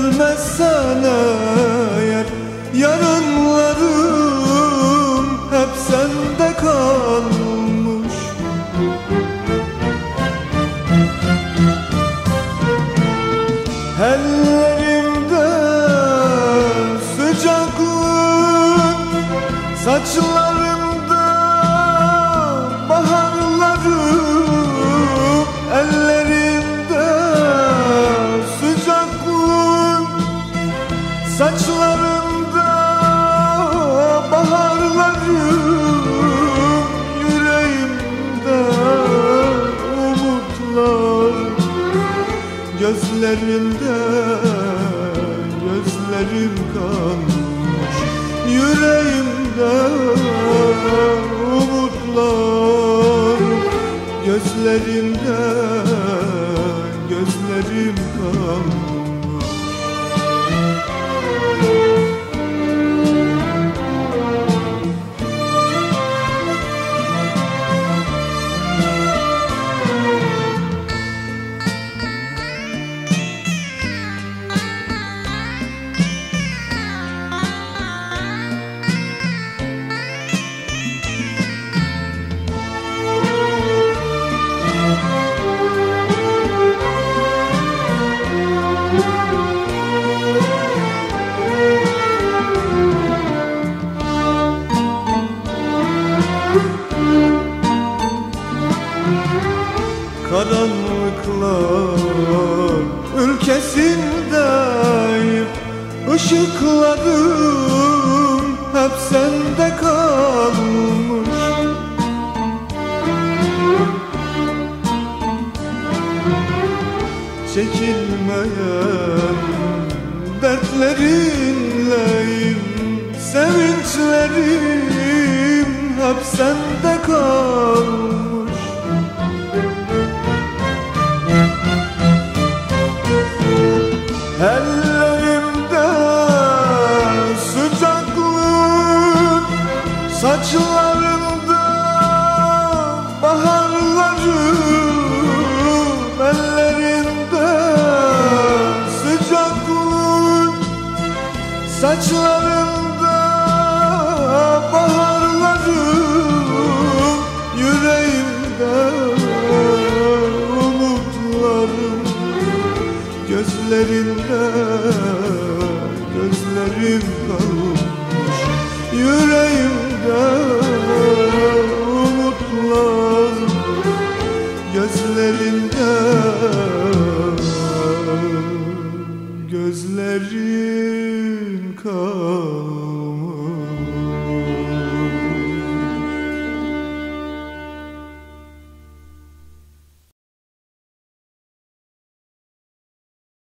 gelmezsen eğer, yarınlarım hep sende kalmış. Ellerimde sıcaklığın, saçlarımda baharlarım. Ellerimde sıcaklığın, saçlarımda baharlarım. Yüreğimde umutlar, gözlerinde gözlerim kalmış. Yüreğimde umutlar, gözlerimde gözlerim kalmış. Karanlıklar ülkesindeyim, ışıklarım hep sende kalmış. Çekilmeyen dertlerinleyim, sevinçlerim hep sende kalmış. Ellerimde sıcaklığın, saçlarında baharlarım. Ellerimde sıcaklığın, saçlarında baharlarım. Yüreğimde umutlarım, gözlerinde gözlerim kalmış. Yüreğimde umutlar, gözlerinde gözlerim